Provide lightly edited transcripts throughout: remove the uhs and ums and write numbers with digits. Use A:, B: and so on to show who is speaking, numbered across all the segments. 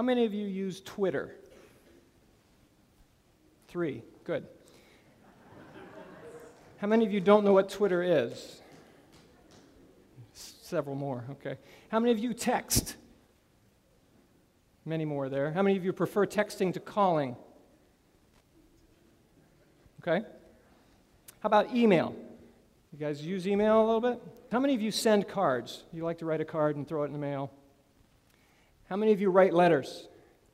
A: many of you use Twitter? 3. Good. How many of you don't know what Twitter is? Several more, okay. How many of you text? Many more there. How many of you prefer texting to calling? Okay. How about email? You guys use email a little bit? How many of you send cards? You like to write a card and throw it in the mail? How many of you write letters?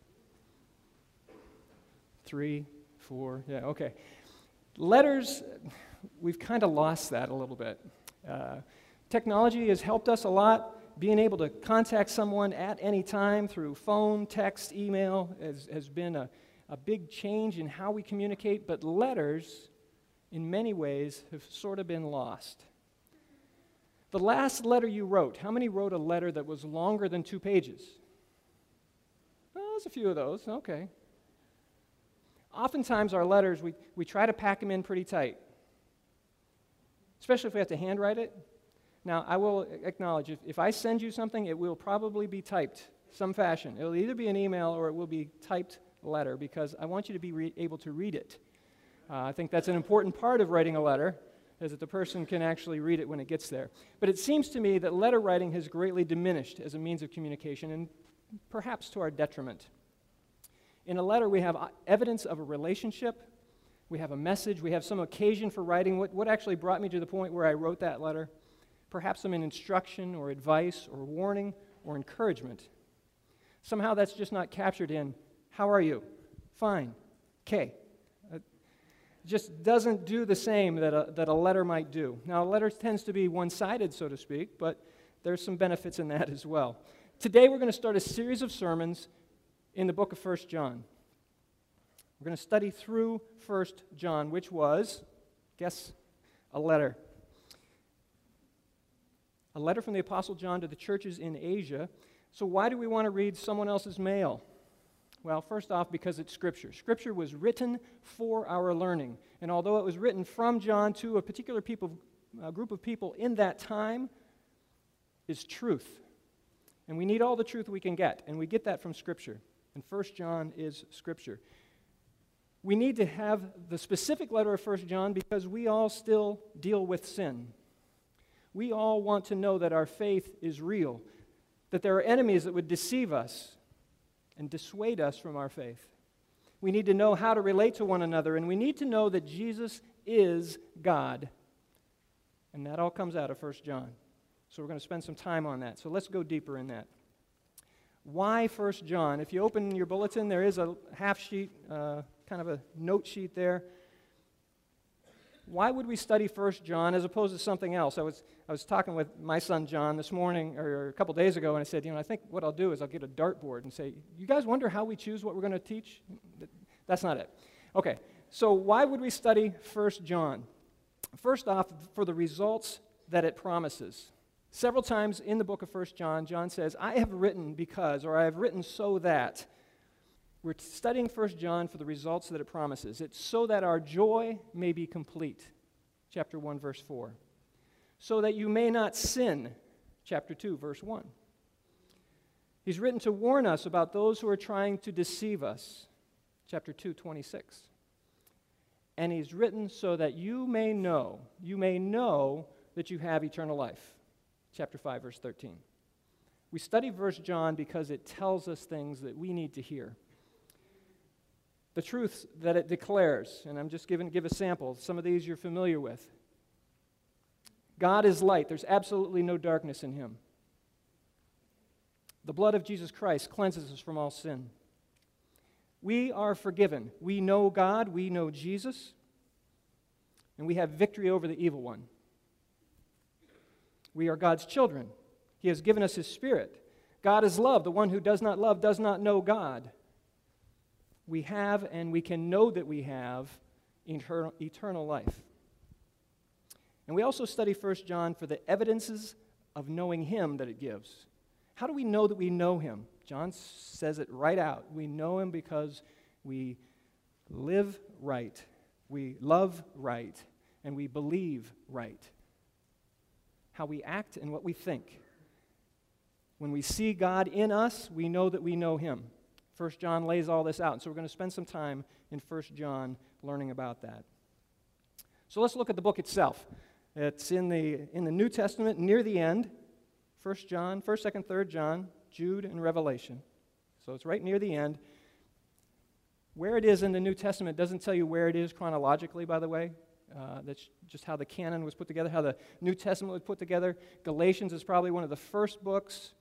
A: 3, 4, yeah, okay. Letters, we've kind of lost that a little bit. Technology has helped us a lot. Being able to contact someone at any time through phone, text, email has been a big change in how we communicate, but letters, in many ways, have sort of been lost. The last letter you wrote, how many wrote a letter that was longer than 2 pages? Well, there's a few of those, okay. Oftentimes our letters, we try to pack them in pretty tight, especially if we have to handwrite it. Now, I will acknowledge, if I send you something, it will probably be typed some fashion. It will either be an email or it will be typed letter because I want you to be able to read it. I think that's an important part of writing a letter, is that the person can actually read it when it gets there. But it seems to me that letter writing has greatly diminished as a means of communication, and perhaps to our detriment. In a letter, we have evidence of a relationship, we have a message, we have some occasion for writing. What actually brought me to the point where I wrote that letter? Perhaps some instruction or advice or warning or encouragement. Somehow that's just not captured in, how are you? Fine. Okay. It just doesn't do the same that a letter might do. Now, a letter tends to be one-sided, so to speak, but there's some benefits in that as well. Today we're going to start a series of sermons in the book of 1 John. We're going to study through 1 John, which was, guess, a letter. A letter from the Apostle John to the churches in Asia. So why do we want to read someone else's mail? Well, first off, because it's Scripture. Scripture was written for our learning. And although it was written from John to a particular group of people in that time, is truth. And we need all the truth we can get. And we get that from Scripture. And 1 John is Scripture. We need to have the specific letter of 1 John because we all still deal with sin. We all want to know that our faith is real, that there are enemies that would deceive us and dissuade us from our faith. We need to know how to relate to one another, and we need to know that Jesus is God. And that all comes out of 1 John. So we're going to spend some time on that. So let's go deeper in that. Why 1 John? If you open your bulletin, there is a half sheet, kind of a note sheet there. Why would we study 1 John as opposed to something else? I was talking with my son John this morning, or a couple days ago, and I said, I think what I'll do is I'll get a dartboard and say, you guys wonder how we choose what we're going to teach? That's not it. Okay, so why would we study 1 John? First off, for the results that it promises. Several times in the book of 1 John, John says, I have written because, or I have written so that. We're studying 1 John for the results that it promises. It's so that our joy may be complete, chapter 1, verse 4. So that you may not sin, chapter 2, verse 1. He's written to warn us about those who are trying to deceive us, chapter 2, 26. And he's written so that you may know that you have eternal life, chapter 5, verse 13. We study 1 John because it tells us things that we need to hear. The truths that it declares, and I'm just give a sample. Some of these you're familiar with. God is light. There's absolutely no darkness in him. The blood of Jesus Christ cleanses us from all sin. We are forgiven. We know God, we know Jesus, and we have victory over the evil one. We are God's children. He has given us his Spirit. God is love. The one who does not love does not know God. We have and we can know that we have eternal life. And we also study 1 John for the evidences of knowing him that it gives. How do we know that we know him? John says it right out. We know him because we live right, we love right, and we believe right. How we act and what we think. When we see God in us, we know that we know him. 1 John lays all this out, and so we're going to spend some time in 1 John learning about that. So let's look at the book itself. It's in the New Testament, near the end, 1 John, 1st, 2nd, 3rd John, Jude, and Revelation. So it's right near the end. Where it is in the New Testament doesn't tell you where it is chronologically, by the way. That's just how the canon was put together, how the New Testament was put together. Galatians is probably one of the first books.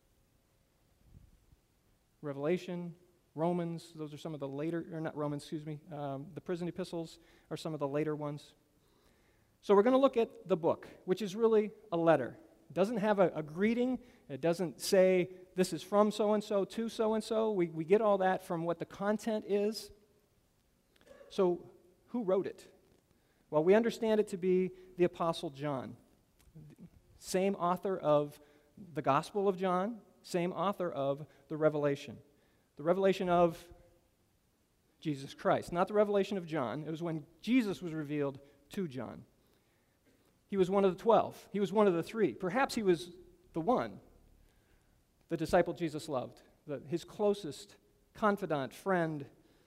A: Revelation, Romans, those are some of the later, or not Romans, excuse me, the prison epistles are some of the later ones. So we're going to look at the book, which is really a letter. It doesn't have a greeting. It doesn't say, this is from so-and-so to so-and-so. We get all that from what the content is. So who wrote it? Well, we understand it to be the Apostle John. Same author of the Gospel of John, same author of the Revelation. The revelation of Jesus Christ, not the revelation of John. It was when Jesus was revealed to John. He was one of the 12. He was one of the 3. Perhaps he was the one, the disciple Jesus loved, his closest confidant, friend.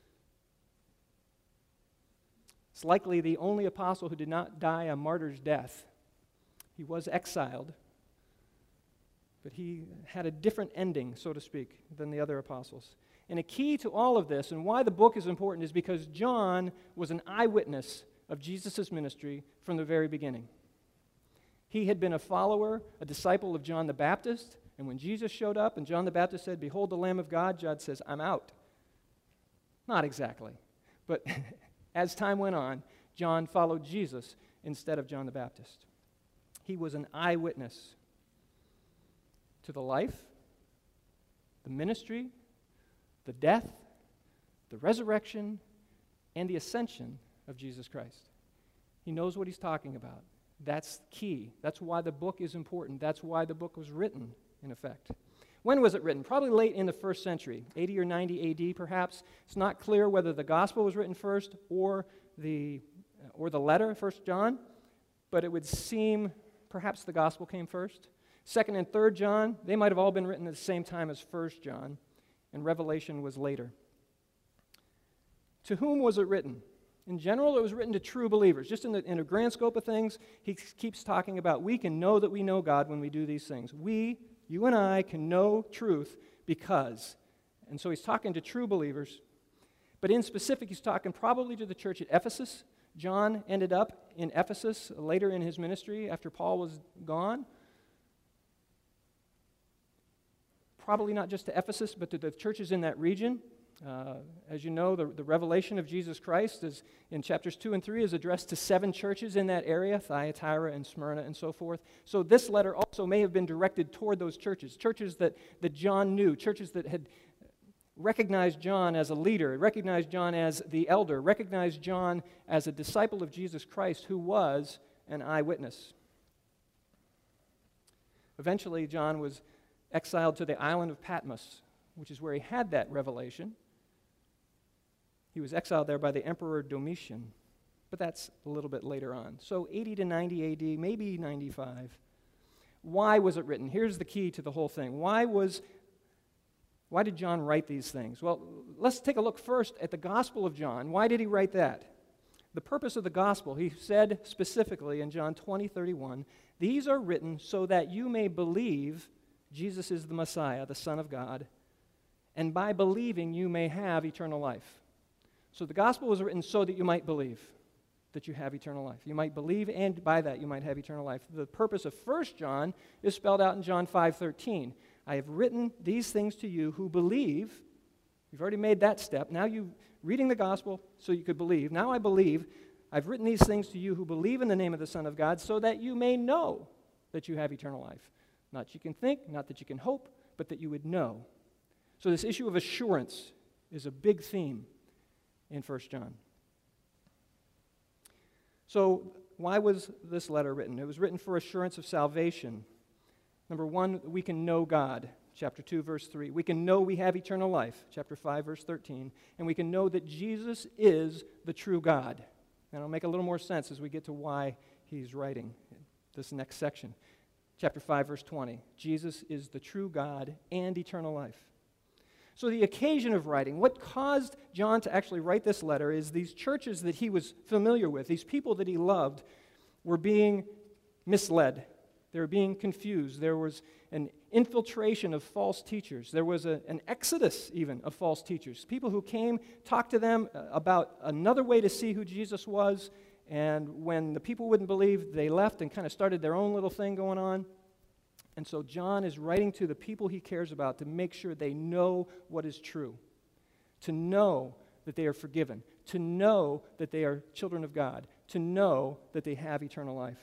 A: It's likely the only apostle who did not die a martyr's death. He was exiled, but he had a different ending, so to speak, than the other apostles. And a key to all of this, and why the book is important, is because John was an eyewitness of Jesus' ministry from the very beginning. He had been a follower, a disciple of John the Baptist, and when Jesus showed up and John the Baptist said, "Behold the Lamb of God," John says, "I'm out." Not exactly, but as time went on, John followed Jesus instead of John the Baptist. He was an eyewitness to the life, the ministry, the death, the resurrection, and the ascension of Jesus Christ. He knows what he's talking about. That's key. That's why the book is important. That's why the book was written, in effect. When was it written? Probably late in the 1st century, 80 or 90 AD perhaps. It's not clear whether the gospel was written first or the letter, 1 John, but it would seem perhaps the gospel came first. 2nd and 3rd John, they might have all been written at the same time as 1 John, and Revelation was later. To whom was it written? In general, it was written to true believers. Just in a grand scope of things, he keeps talking about we can know that we know God when we do these things. You and I, can know truth because. And so he's talking to true believers. But in specific, he's talking probably to the church at Ephesus. John ended up in Ephesus later in his ministry after Paul was gone. Probably not just to Ephesus, but to the churches in that region. As you know, the revelation of Jesus Christ is in chapters 2 and 3 is addressed to 7 churches in that area, Thyatira and Smyrna and so forth. So this letter also may have been directed toward those churches that John knew, churches that had recognized John as a leader, recognized John as the elder, recognized John as a disciple of Jesus Christ who was an eyewitness. Eventually, John was exiled to the island of Patmos, which is where he had that revelation. He was exiled there by the Emperor Domitian, but that's a little bit later on. So 80 to 90 AD, maybe 95. Why was it written? Here's the key to the whole thing. Why did John write these things? Well, let's take a look first at the Gospel of John. Why did he write that? The purpose of the Gospel, he said specifically in John 20:31, "These are written so that you may believe Jesus is the Messiah, the Son of God, and by believing you may have eternal life." So the gospel was written so that you might believe that you have eternal life. You might believe, and by that you might have eternal life. The purpose of 1 John is spelled out in John 5:13. "I have written these things to you who believe." You've already made that step. Now you reading the gospel so you could believe. Now I believe. "I've written these things to you who believe in the name of the Son of God so that you may know that you have eternal life." Not that you can think, not that you can hope, but that you would know. So this issue of assurance is a big theme in 1 John. So why was this letter written? It was written for assurance of salvation. Number one, we can know God, chapter 2, verse 3. We can know we have eternal life, chapter 5, verse 13. And we can know that Jesus is the true God. And it'll make a little more sense as we get to why he's writing this next section. Chapter 5, verse 20. Jesus is the true God and eternal life. So the occasion of writing, what caused John to actually write this letter is these churches that he was familiar with, these people that he loved, were being misled. They were being confused. There was an infiltration of false teachers. There was an exodus, even, of false teachers. People who came, talked to them about another way to see who Jesus was, and when the people wouldn't believe, they left and kind of started their own little thing going on. And so John is writing to the people he cares about to make sure they know what is true, to know that they are forgiven, to know that they are children of God, to know that they have eternal life.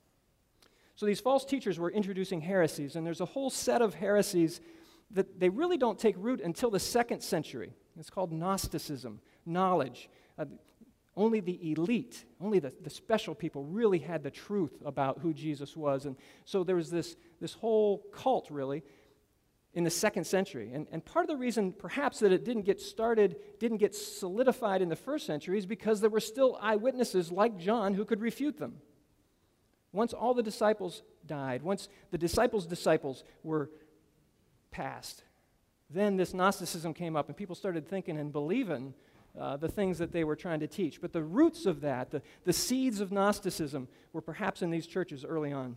A: So these false teachers were introducing heresies, and there's a whole set of heresies that they really don't take root until the 2nd century. It's called Gnosticism, knowledge. Only the elite, only the special people really had the truth about who Jesus was. And so there was this whole cult, really, in the 2nd century. And part of the reason, perhaps, that it didn't get started, didn't get solidified in the 1st century is because there were still eyewitnesses like John who could refute them. Once all the disciples died, once the disciples' disciples were passed, then this Gnosticism came up and people started thinking and believing the things that they were trying to teach. But the roots of that, the seeds of Gnosticism, were perhaps in these churches early on.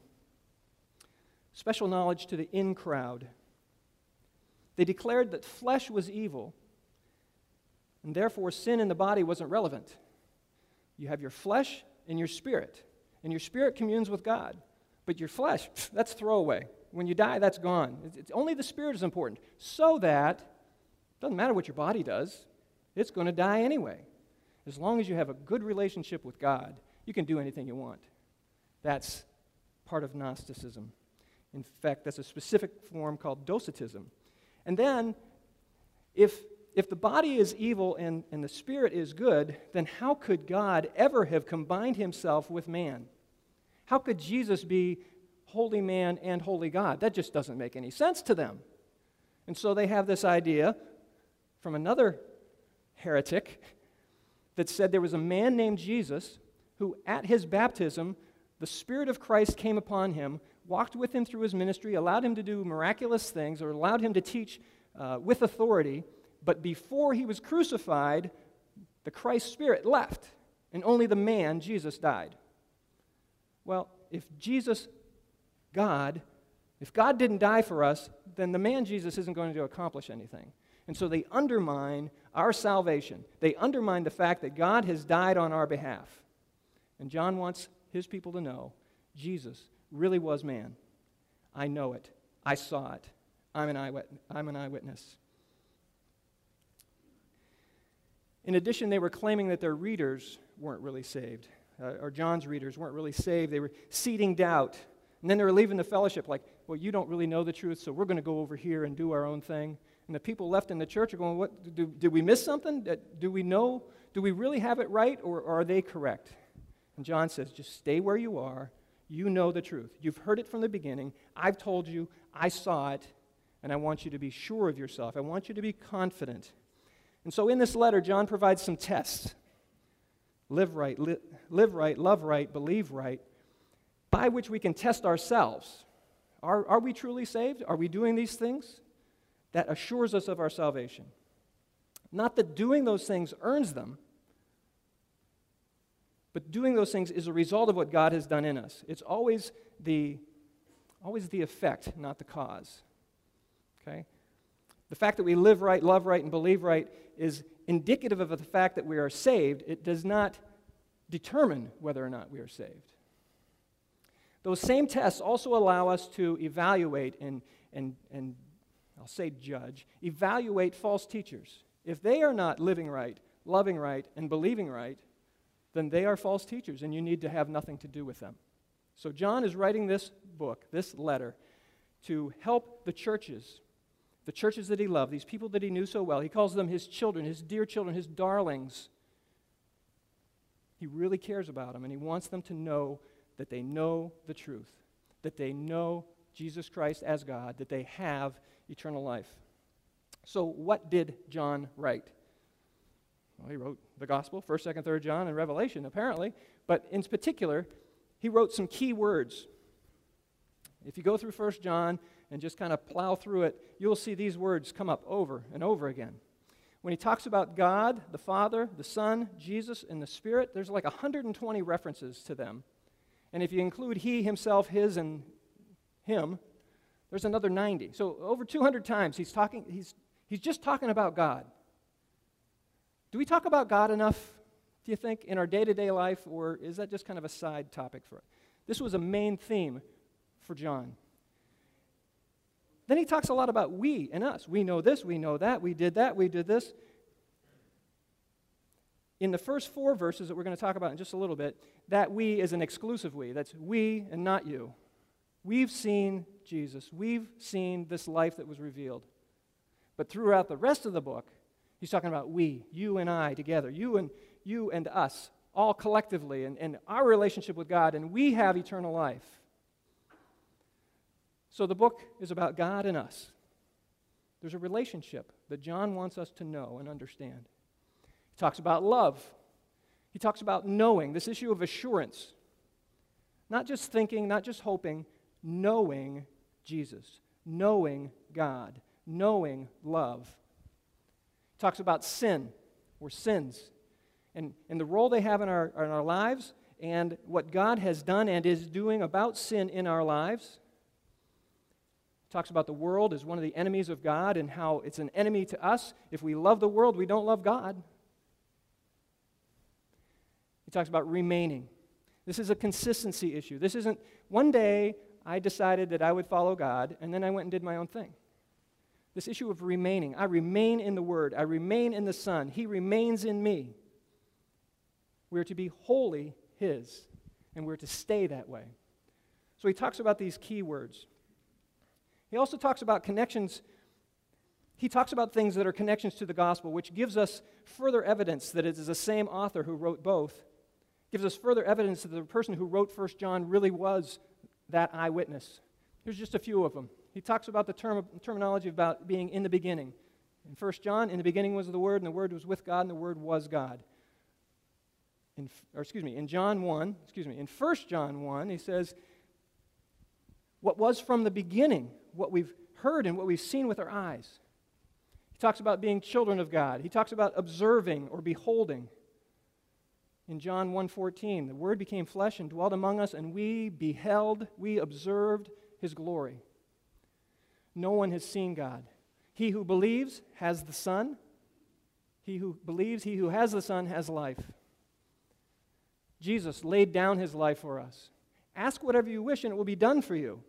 A: Special knowledge to the in crowd. They declared that flesh was evil, and therefore sin in the body wasn't relevant. You have your flesh and your spirit. And your spirit communes with God. But your flesh, that's throwaway. When you die, that's gone. It's only the spirit is important. So that, it doesn't matter what your body does, it's going to die anyway. As long as you have a good relationship with God, you can do anything you want. That's part of Gnosticism. In fact, that's a specific form called Docetism. And then, if the body is evil and the spirit is good, then how could God ever have combined himself with man? How could Jesus be holy man and holy God? That just doesn't make any sense to them. And so they have this idea from another heretic that said there was a man named Jesus who, at his baptism, the Spirit of Christ came upon him, walked with him through his ministry, allowed him to do miraculous things, or allowed him to teach with authority. But before he was crucified, the Christ Spirit left, and only the man, Jesus, died. Well, if God didn't die for us, then the man Jesus isn't going to accomplish anything. And so they undermine our salvation. They undermine the fact that God has died on our behalf. And John wants his people to know Jesus really was man. I know it. I saw it. I'm an eyewitness. In addition, they were claiming that their readers weren't really saved, or John's readers weren't really saved. They were seeding doubt. And then they were leaving the fellowship like, well, you don't really know the truth, so we're going to go over here and do our own thing. And the people left in the church are going, what? Did we miss something? Do we know? Do we really have it right, or are they correct? And John says, just stay where you are. You know the truth. You've heard it from the beginning. I've told you. I saw it. And I want you to be sure of yourself. I want you to be confident. And so in this letter, John provides some tests. Live right, love right, believe right, by which we can test ourselves. Are we truly saved? Are we doing these things? That assures us of our salvation. Not that doing those things earns them, but doing those things is a result of what God has done in us. It's always the effect, not the cause. Okay? The fact that we live right, love right, and believe right is indicative of the fact that we are saved. It does not determine whether or not we are saved. Those same tests also allow us to evaluate and I'll say judge, evaluate false teachers. If they are not living right, loving right, and believing right, then they are false teachers, and you need to have nothing to do with them. So John is writing this book, this letter, to help the churches that he loved, these people that he knew so well. He calls them his children, his dear children, his darlings. He really cares about them, and he wants them to know that they know the truth, that they know Jesus Christ as God, that they have eternal life. So what did John write? Well, he wrote the Gospel, 1st, 2nd, 3rd John, and Revelation, apparently. But in particular, he wrote some key words. If you go through 1 John and just kind of plow through it, you'll see these words come up over and over again. When he talks about God, the Father, the Son, Jesus, and the Spirit, there's like 120 references to them. And if you include he, himself, his, and him, there's another 90. So over 200 times he's just talking about God. Do we talk about God enough, do you think, in our day-to-day life, or is that just kind of a side topic for it? This was a main theme for John. Then he talks a lot about we and us. We know this, we know that, we did this. In the first 4 verses that we're going to talk about in just a little bit, that we is an exclusive we. That's we and not you. We've seen Jesus. We've seen this life that was revealed. But throughout the rest of the book, he's talking about we, you and I together, you and us, all collectively, and our relationship with God, and we have eternal life. So the book is about God and us. There's a relationship that John wants us to know and understand. He talks about love. He talks about knowing, this issue of assurance. Not just thinking, not just hoping, knowing Jesus, knowing God, knowing love. He talks about sin, or sins, and the role they have in our lives, and what God has done and is doing about sin in our lives. Talks about the world as one of the enemies of God and how it's an enemy to us. If we love the world, we don't love God. He talks about remaining. This is a consistency issue. This isn't one day I decided that I would follow God and then I went and did my own thing. This issue of remaining. I remain in the Word. I remain in the Son. He remains in me. We're to be wholly His, and we're to stay that way. So he talks about these key words. He also talks about connections. He talks about things that are connections to the gospel, which gives us further evidence that it is the same author who wrote both. Gives us further evidence that the person who wrote 1 John really was that eyewitness. Here's just a few of them. He talks about the terminology about being in the beginning. In 1 John, in the beginning was the Word, and the Word was with God, and the Word was God. In 1 John 1, he says, what was from the beginning, what we've heard and what we've seen with our eyes. He talks about being children of God. He talks about observing or beholding. In John 1:14, the Word became flesh and dwelt among us, and we beheld, we observed His glory. No one has seen God. He who believes has the Son. He who believes, he who has the Son has life. Jesus laid down His life for us. Ask whatever you wish, and it will be done for you.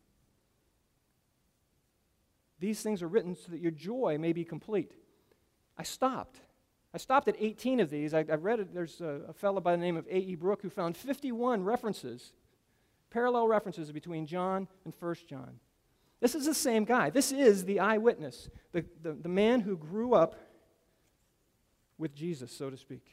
A: These things are written so that your joy may be complete. I stopped at 18 of these. I read it. There's a fellow by the name of A.E. Brooke who found 51 references, parallel references between John and 1 John. This is the same guy. This is the eyewitness, the man who grew up with Jesus, so to speak.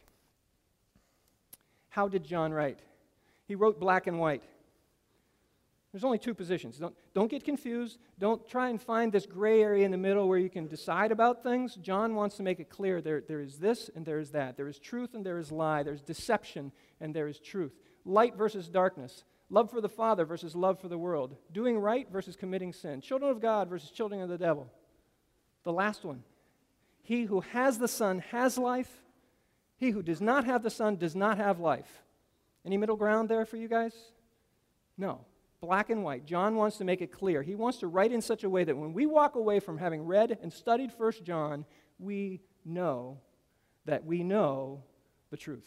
A: How did John write? He wrote black and white. There's only 2 positions. Don't get confused. Don't try and find this gray area in the middle where you can decide about things. John wants to make it clear there is this and there is that. There is truth and there is lie. There's deception and there is truth. Light versus darkness. Love for the Father versus love for the world. Doing right versus committing sin. Children of God versus children of the devil. The last one. He who has the Son has life. He who does not have the Son does not have life. Any middle ground there for you guys? No. Black and white. John wants to make it clear. He wants to write in such a way that when we walk away from having read and studied 1 John, we know that we know the truth.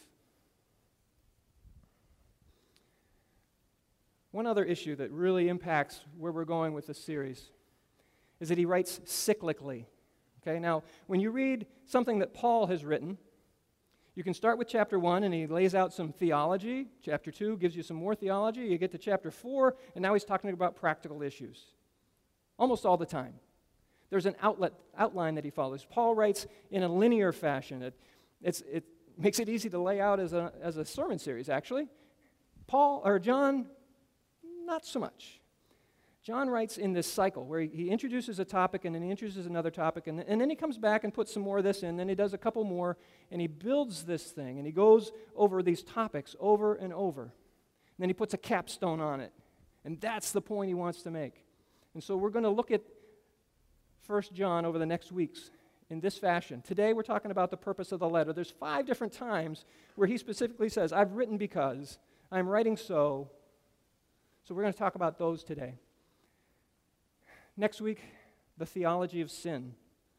A: One other issue that really impacts where we're going with this series is that he writes cyclically. Okay, now, when you read something that Paul has written, you can start with chapter 1, and he lays out some theology. Chapter 2 gives you some more theology. You get to chapter 4, and now he's talking about practical issues. Almost all the time. There's an outline that he follows. Paul writes in a linear fashion. It makes it easy to lay out as a sermon series, actually. John, not so much. John writes in this cycle where he introduces a topic and then he introduces another topic and then he comes back and puts some more of this in, then he does a couple more, and he builds this thing and he goes over these topics over and over. And then he puts a capstone on it, and that's the point he wants to make. And so we're going to look at 1 John over the next weeks in this fashion. Today we're talking about the purpose of the letter. There's 5 different times where he specifically says, I've written because, I'm writing so. So we're going to talk about those today. Next week, the theology of sin.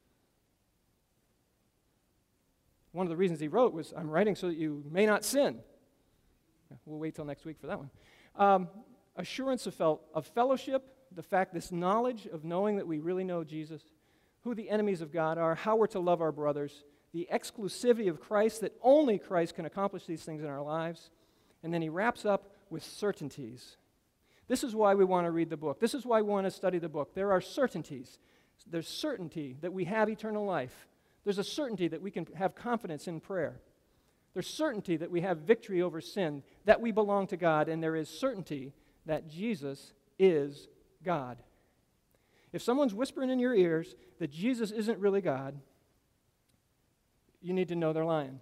A: One of the reasons he wrote was, I'm writing so that you may not sin. We'll wait till next week for that one. Assurance of fellowship, the fact, this knowledge of knowing that we really know Jesus, who the enemies of God are, how we're to love our brothers, the exclusivity of Christ, that only Christ can accomplish these things in our lives. And then he wraps up with certainties. This is why we want to read the book. This is why we want to study the book. There are certainties. There's certainty that we have eternal life. There's a certainty that we can have confidence in prayer. There's certainty that we have victory over sin, that we belong to God, and there is certainty that Jesus is God. If someone's whispering in your ears that Jesus isn't really God, you need to know they're lying.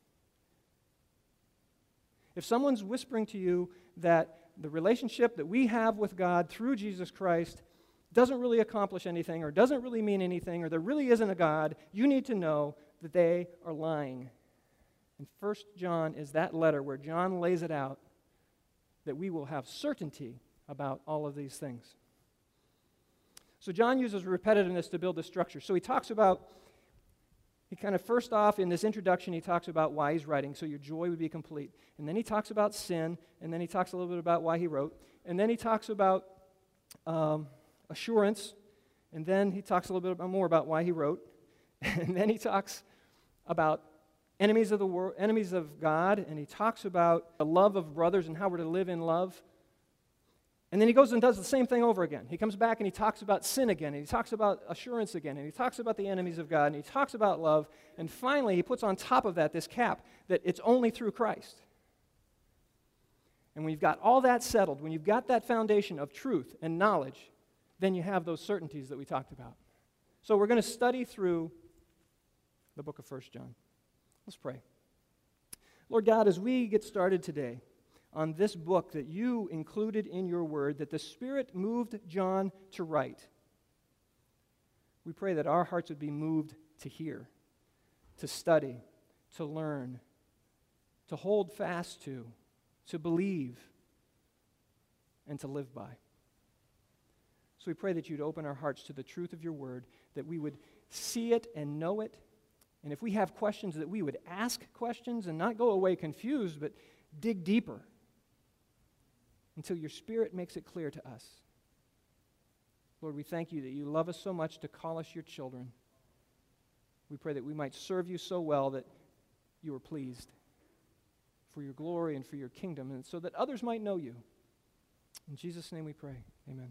A: If someone's whispering to you that the relationship that we have with God through Jesus Christ doesn't really accomplish anything or doesn't really mean anything or there really isn't a God, you need to know that they are lying. And 1 John is that letter where John lays it out that we will have certainty about all of these things. So John uses repetitiveness to build the structure. So he kind of first off in this introduction, he talks about why he's writing, so your joy would be complete. And then he talks about sin, and then he talks a little bit about why he wrote. And then he talks about assurance, and then he talks a little bit more about why he wrote. And then he talks about enemies of the world, enemies of God, and he talks about the love of brothers and how we're to live in love. And then he goes and does the same thing over again. He comes back and he talks about sin again, and he talks about assurance again, and he talks about the enemies of God, and he talks about love, and finally he puts on top of that this cap that it's only through Christ. And when you've got all that settled, when you've got that foundation of truth and knowledge, then you have those certainties that we talked about. So we're going to study through the book of 1 John. Let's pray. Lord God, as we get started today on this book that you included in your word, that the Spirit moved John to write, we pray that our hearts would be moved to hear, to study, to learn, to hold fast to believe, and to live by. So we pray that you'd open our hearts to the truth of your word, that we would see it and know it, and if we have questions, that we would ask questions and not go away confused, but dig deeper until your Spirit makes it clear to us. Lord, we thank you that you love us so much to call us your children. We pray that we might serve you so well that you are pleased for your glory and for your kingdom, and so that others might know you. In Jesus' name we pray. Amen.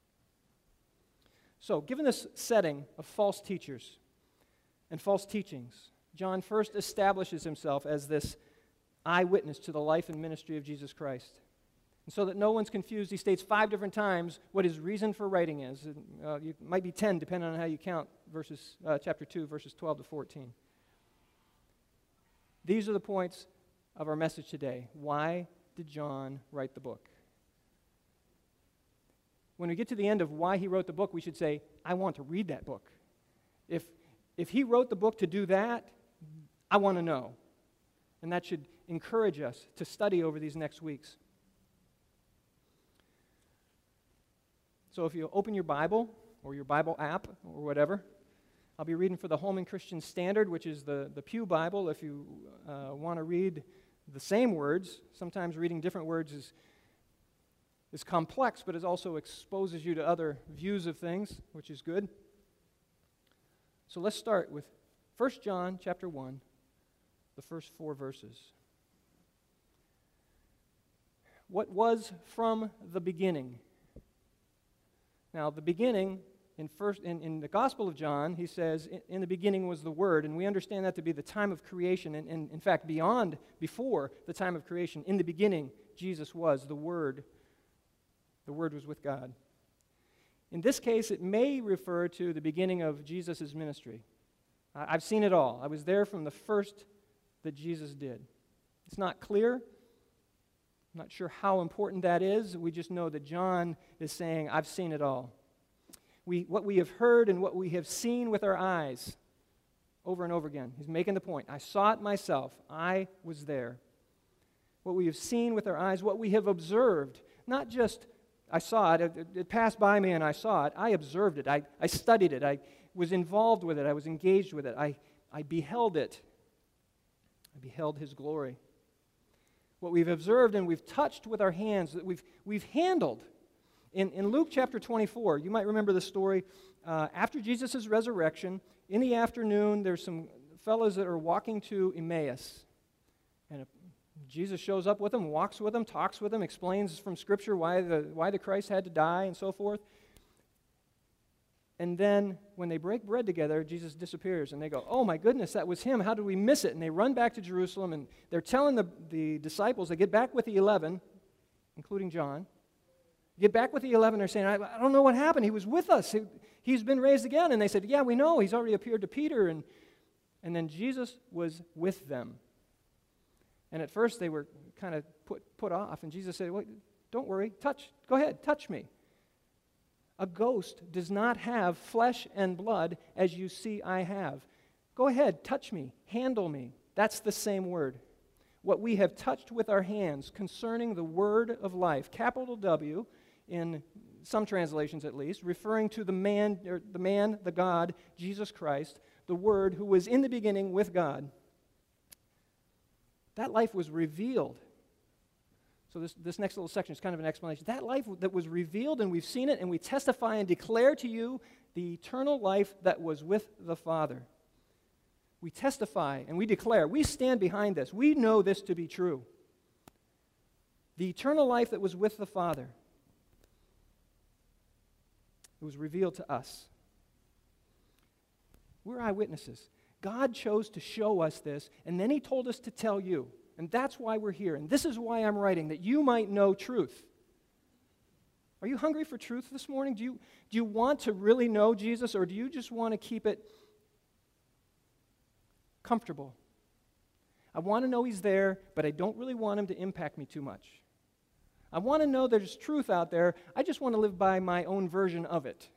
A: So, given this setting of false teachers and false teachings, John first establishes himself as this eyewitness to the life and ministry of Jesus Christ. And so that no one's confused, he states 5 different times what his reason for writing is. It might be 10, depending on how you count chapter 2, verses 12 to 14. These are the points of our message today. Why did John write the book? When we get to the end of why he wrote the book, we should say, I want to read that book. If he wrote the book to do that, I want to know. And that should encourage us to study over these next weeks. So if you open your Bible or your Bible app or whatever, I'll be reading for the Holman Christian Standard, which is the Pew Bible. If you want to read the same words, sometimes reading different words is complex, but it also exposes you to other views of things, which is good. So let's start with 1 John chapter 1, the first 4 verses. What was from the beginning? Now, the beginning, in the Gospel of John, he says, in the beginning was the Word, and we understand that to be the time of creation, and in fact, before the time of creation, in the beginning, Jesus was the Word. The Word was with God. In this case, it may refer to the beginning of Jesus' ministry. I've seen it all. I was there from the first that Jesus did. It's not clear. I'm not sure how important that is. We just know that John is saying, I've seen it all. what we have heard and what we have seen with our eyes, over and over again. He's making the point. I saw it myself. I was there. What we have seen with our eyes, what we have observed, not just I saw it, it passed by me and I saw it. I observed it. I studied it. I was involved with it. I was engaged with it. I beheld it. I beheld his glory. What we've observed and we've touched with our hands, that we've handled. In Luke chapter 24, you might remember the story. After Jesus' resurrection, in the afternoon, there's some fellows that are walking to Emmaus. And Jesus shows up with them, walks with them, talks with them, explains from Scripture why the Christ had to die and so forth. And then when they break bread together, Jesus disappears, and they go, oh my goodness, that was him. How did we miss it? And they run back to Jerusalem, and they're telling the disciples, they get back with the 11, including John, get back with the 11, they're saying, I don't know what happened. He was with us. He's been raised again. And they said, yeah, we know. He's already appeared to Peter. And then Jesus was with them. And at first they were kind of put off, and Jesus said, well, don't worry, go ahead, touch me. A ghost does not have flesh and blood as you see I have. Go ahead, touch me, handle me. That's the same word. What we have touched with our hands concerning the word of life, capital W, in some translations at least, referring to the man, the God, Jesus Christ, the Word who was in the beginning with God. That life was revealed. So this next little section is kind of an explanation. That life that was revealed, and we've seen it, and we testify and declare to you the eternal life that was with the Father. We testify and we declare. We stand behind this. We know this to be true. The eternal life that was with the Father. It was revealed to us. We're eyewitnesses. God chose to show us this, and then he told us to tell you. And that's why we're here. And this is why I'm writing, that you might know truth. Are you hungry for truth this morning? Do you want to really know Jesus, or do you just want to keep it comfortable? I want to know he's there, but I don't really want him to impact me too much. I want to know there's truth out there. I just want to live by my own version of it.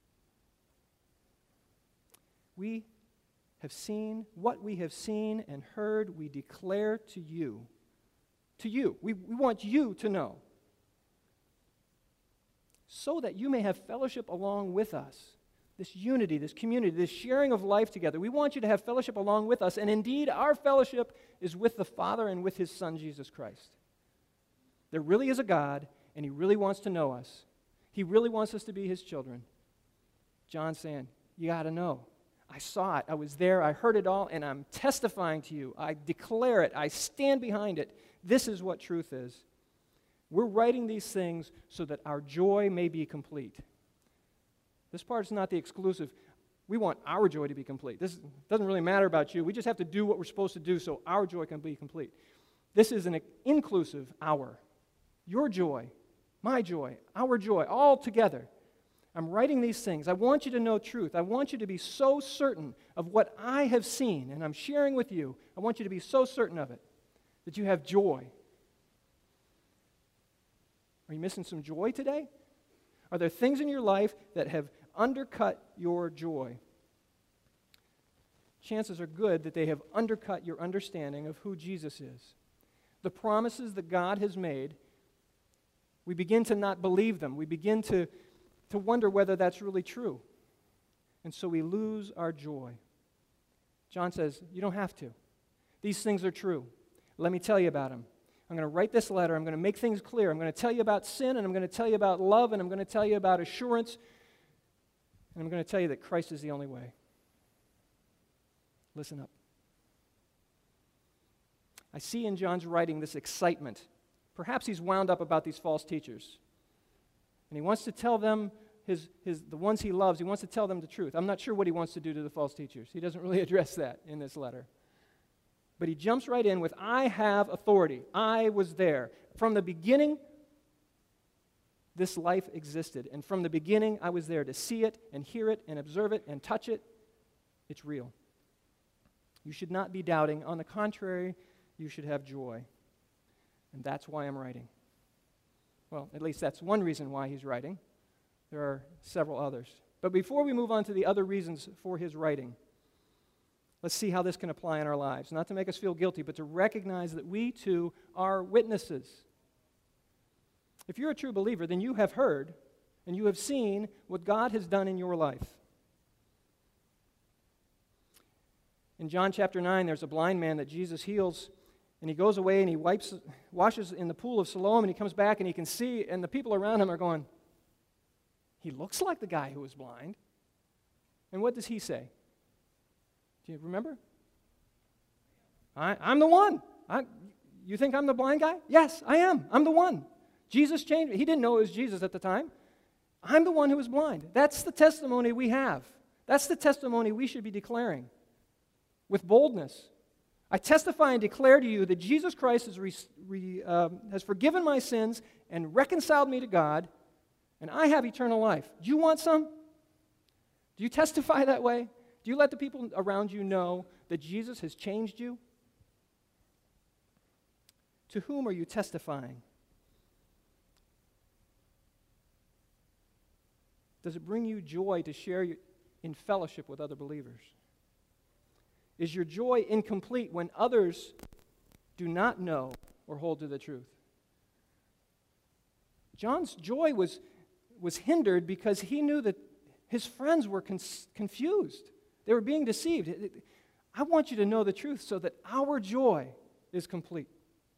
A: We have seen what we have seen and heard, we declare to you. To you. We want you to know. So that you may have fellowship along with us. This unity, this community, this sharing of life together. We want you to have fellowship along with us. And indeed, our fellowship is with the Father and with his Son, Jesus Christ. There really is a God, and he really wants to know us. He really wants us to be his children. John's saying, you got to know. I saw it. I was there. I heard it all, and I'm testifying to you. I declare it. I stand behind it. This is what truth is. We're writing these things so that our joy may be complete. This part is not the exclusive. We want our joy to be complete. This doesn't really matter about you. We just have to do what we're supposed to do so our joy can be complete. This is an inclusive our. Your joy, my joy, our joy, all together. I'm writing these things. I want you to know truth. I want you to be so certain of what I have seen, and I'm sharing with you. I want you to be so certain of it that you have joy. Are you missing some joy today? Are there things in your life that have undercut your joy? Chances are good that they have undercut your understanding of who Jesus is. The promises that God has made, we begin to not believe them. We begin to wonder whether that's really true. And so we lose our joy. John says, you don't have to. These things are true. Let me tell you about them. I'm going to write this letter. I'm going to make things clear. I'm going to tell you about sin, and I'm going to tell you about love, and I'm going to tell you about assurance, and I'm going to tell you that Christ is the only way. Listen up. I see in John's writing this excitement. Perhaps he's wound up about these false teachers. And he wants to tell them, the ones he loves, he wants to tell them the truth. I'm not sure what he wants to do to the false teachers. He doesn't really address that in this letter. But he jumps right in with, I have authority. I was there. From the beginning, this life existed. And from the beginning, I was there to see it and hear it and observe it and touch it. It's real. You should not be doubting. On the contrary, you should have joy. And that's why I'm writing. Well, at least that's one reason why he's writing. There are several others. But before we move on to the other reasons for his writing, let's see how this can apply in our lives. Not to make us feel guilty, but to recognize that we too are witnesses. If you're a true believer, then you have heard and you have seen what God has done in your life. In John chapter 9, there's a blind man that Jesus heals, and he goes away and he washes in the pool of Siloam, and he comes back and he can see, and the people around him are going, he looks like the guy who was blind. And what does he say? Do you remember? I'm the one. You think I'm the blind guy? Yes, I am. I'm the one. Jesus changed me. He didn't know it was Jesus at the time. I'm the one who was blind. That's the testimony we have. That's the testimony we should be declaring with boldness. I testify and declare to you that Jesus Christ has forgiven my sins and reconciled me to God, and I have eternal life. Do you want some? Do you testify that way? Do you let the people around you know that Jesus has changed you? To whom are you testifying? Does it bring you joy to share in fellowship with other believers? Is your joy incomplete when others do not know or hold to the truth? John's joy was hindered because he knew that his friends were confused. They were being deceived. I want you to know the truth so that our joy is complete.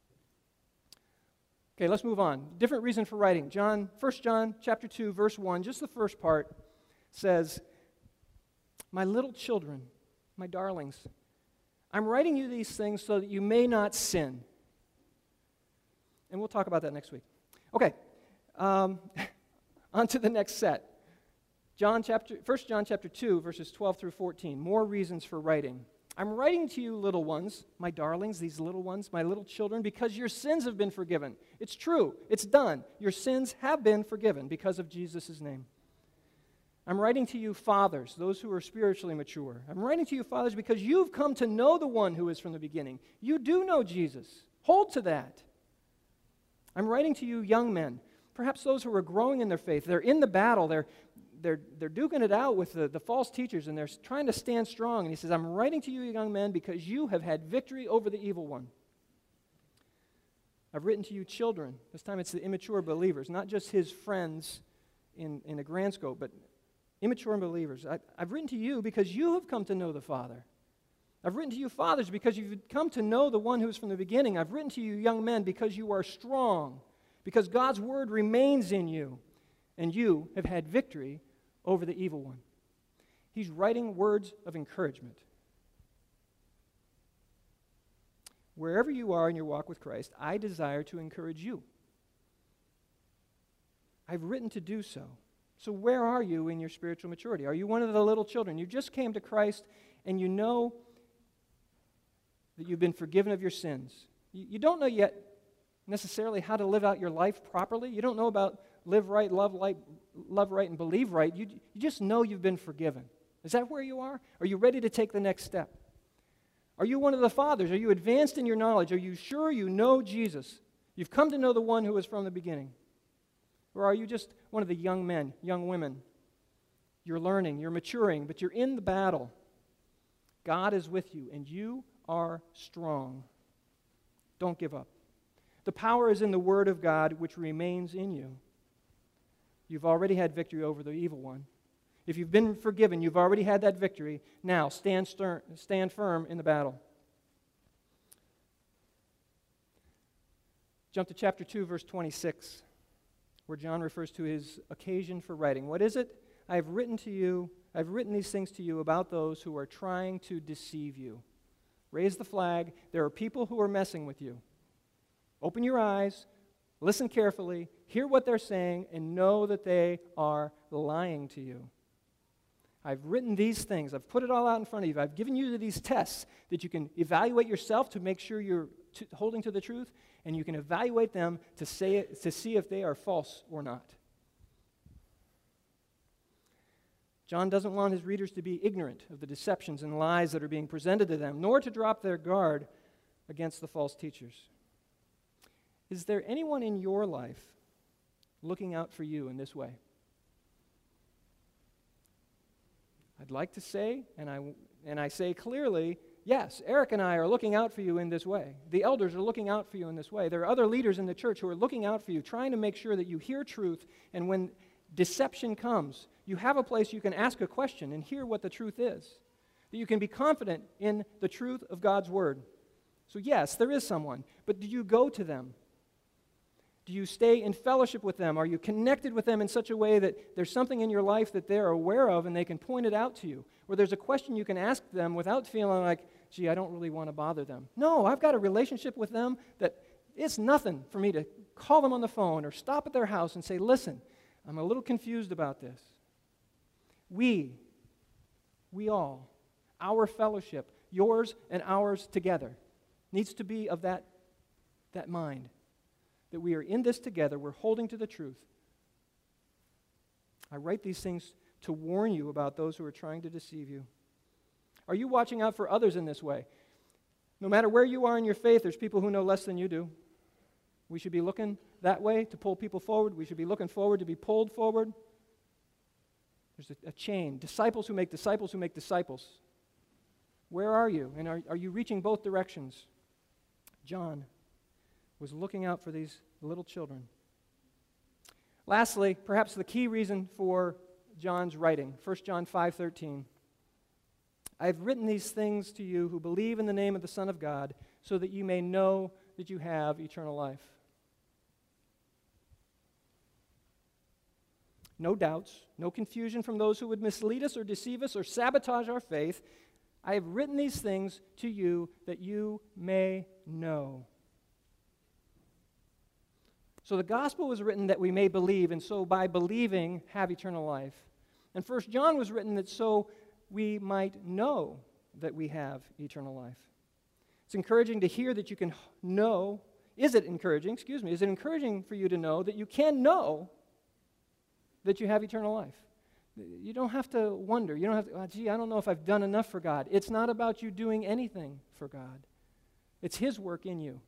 A: Okay, let's move on. Different reason for writing. 1 John chapter 2, verse 1, just the first part, says, "My little children, my darlings, I'm writing you these things so that you may not sin." And we'll talk about that next week. Okay, on to the next set. 1 John chapter 2, verses 12 through 14, more reasons for writing. "I'm writing to you, little ones, my darlings, these little ones, my little children, because your sins have been forgiven." It's true. It's done. Your sins have been forgiven because of Jesus' name. "I'm writing to you, fathers, those who are spiritually mature. I'm writing to you, fathers, because you've come to know the one who is from the beginning. You do know Jesus. Hold to that. I'm writing to you, young men, perhaps those who are growing in their faith. They're in the battle. They're duking it out with the false teachers, and they're trying to stand strong. And he says, I'm writing to you, young men, because you have had victory over the evil one. I've written to you, children." This time it's the immature believers, not just his friends in a grand scope, but immature believers. "I've written to you because you have come to know the Father. I've written to you, fathers, because you've come to know the one who is from the beginning. I've written to you, young men, because you are strong, because God's word remains in you, and you have had victory over the evil one." He's writing words of encouragement. Wherever you are in your walk with Christ, I desire to encourage you. I've written to do so. So where are you in your spiritual maturity? Are you one of the little children? You just came to Christ and you know that you've been forgiven of your sins. You don't know yet necessarily how to live out your life properly. You don't know about live right, love right, and believe right. You just know you've been forgiven. Is that where you are? Are you ready to take the next step? Are you one of the fathers? Are you advanced in your knowledge? Are you sure you know Jesus? You've come to know the one who was from the beginning. Or are you just one of the young men, young women? You're learning, you're maturing, but you're in the battle. God is with you, and you are strong. Don't give up. The power is in the Word of God, which remains in you. You've already had victory over the evil one. If you've been forgiven, you've already had that victory. Now, stand firm in the battle. Jump to chapter 2, verse 26, where John refers to his occasion for writing. What is it? I've written these things to you about those who are trying to deceive you. Raise the flag. There are people who are messing with you. Open your eyes, listen carefully, hear what they're saying, and know that they are lying to you. I've written these things. I've put it all out in front of you. I've given you these tests that you can evaluate yourself to make sure you're holding to the truth, and you can evaluate them to see if they are false or not. John doesn't want his readers to be ignorant of the deceptions and lies that are being presented to them, nor to drop their guard against the false teachers. Is there anyone in your life looking out for you in this way? I'd like to say, and I say clearly, yes, Eric and I are looking out for you in this way. The elders are looking out for you in this way. There are other leaders in the church who are looking out for you, trying to make sure that you hear truth, and when deception comes, you have a place you can ask a question and hear what the truth is, that you can be confident in the truth of God's word. So yes, there is someone, but do you go to them? Do you stay in fellowship with them? Are you connected with them in such a way that there's something in your life that they're aware of and they can point it out to you? Or there's a question you can ask them without feeling like, gee, I don't really want to bother them. No, I've got a relationship with them that it's nothing for me to call them on the phone or stop at their house and say, listen, I'm a little confused about this. We all, our fellowship, yours and ours together, needs to be of that mind. That we are in this together, we're holding to the truth. I write these things to warn you about those who are trying to deceive you. Are you watching out for others in this way? No matter where you are in your faith, there's people who know less than you do. We should be looking that way to pull people forward. We should be looking forward to be pulled forward. There's a chain. Disciples who make disciples who make disciples. Where are you? And are you reaching both directions? John was looking out for these little children. Lastly, perhaps the key reason for John's writing, 1 John 5:13. I've written these things to you who believe in the name of the Son of God, so that you may know that you have eternal life. No doubts, no confusion from those who would mislead us or deceive us or sabotage our faith. I have written these things to you that you may know. So the gospel was written that we may believe, and so by believing have eternal life. And 1 John was written that so we might know that we have eternal life. It's encouraging to hear that you can know. Is it encouraging for you to know that you can know that you have eternal life? You don't have to wonder. You don't have to, I don't know if I've done enough for God. It's not about you doing anything for God. It's His work in you.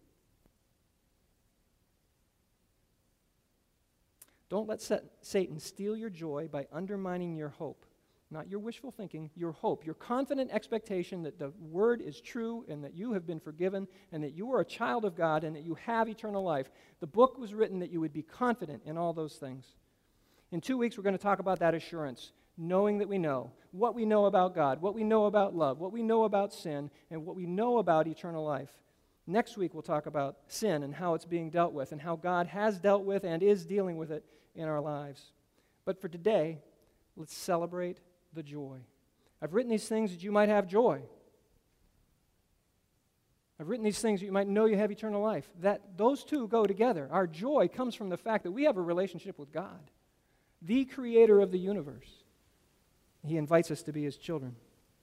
A: Don't let Satan steal your joy by undermining your hope. Not your wishful thinking, your hope, your confident expectation that the word is true and that you have been forgiven and that you are a child of God and that you have eternal life. The book was written that you would be confident in all those things. In 2 weeks, we're going to talk about that assurance, knowing that we know, what we know about God, what we know about love, what we know about sin, and what we know about eternal life. Next week, we'll talk about sin and how it's being dealt with and how God has dealt with and is dealing with it in our lives. But for today, let's celebrate the joy. I've written these things that you might have joy. I've written these things that you might know you have eternal life. That those two go together. Our joy comes from the fact that we have a relationship with God, the creator of the universe. He invites us to be His children.